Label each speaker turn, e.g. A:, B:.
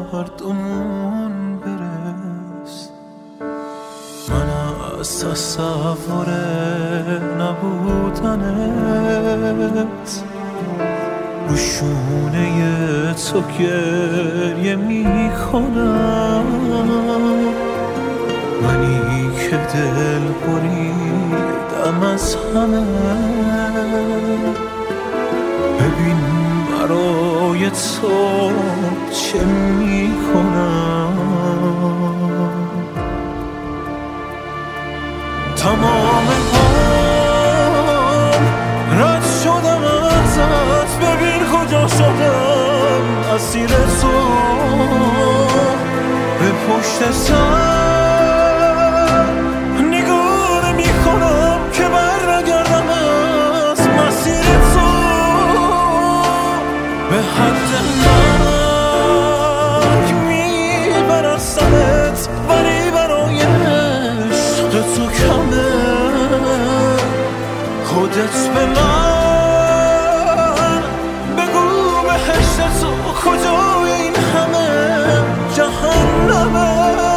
A: هر دومون برس. من از تصور نبودنت رو شونه تو گریه میکنم، منی که دل بریدم از همه. ببین برای تو چه میکنم، تمام عمر رد شدم ازت، ببین کجا شدم اسیر تو. به پشت سر نگاه میکنم که بر نگردم از مسیر تو. به حد مرگ میبرستمت، ولی برای عشق تو کمه. خودت به من بگو بهشت تو کجای این همه جهنمه.